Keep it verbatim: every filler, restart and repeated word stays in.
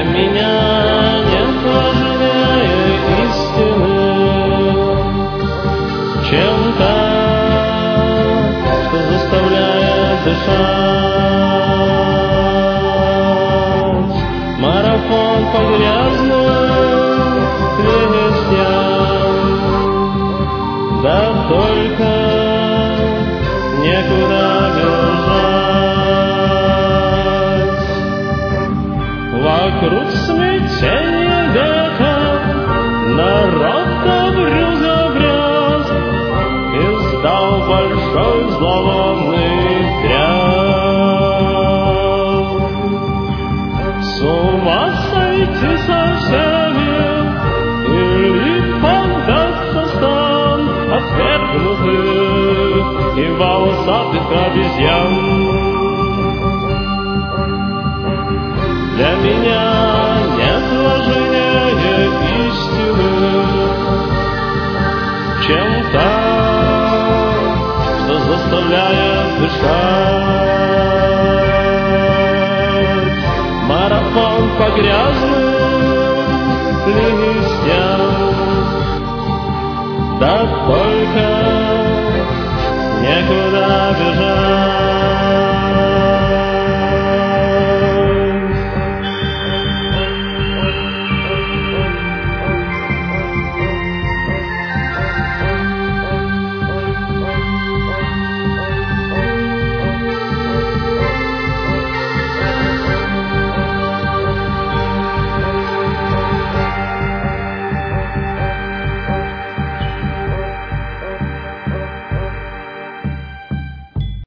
меня нет важнее истины, чем та, что заставляет дышать. Марафон по грязным листьям, да только некуда бежать. Вокруг смятение века, народ добрю забрез, издал большой зловонный тряс. С ума сойти со всеми или поддаться стан отвергнутых и волосатых обезьян. Для меня нет важнее истины, чем та, что заставляет дышать. Марафон по грязным листьям, да только некуда бежать.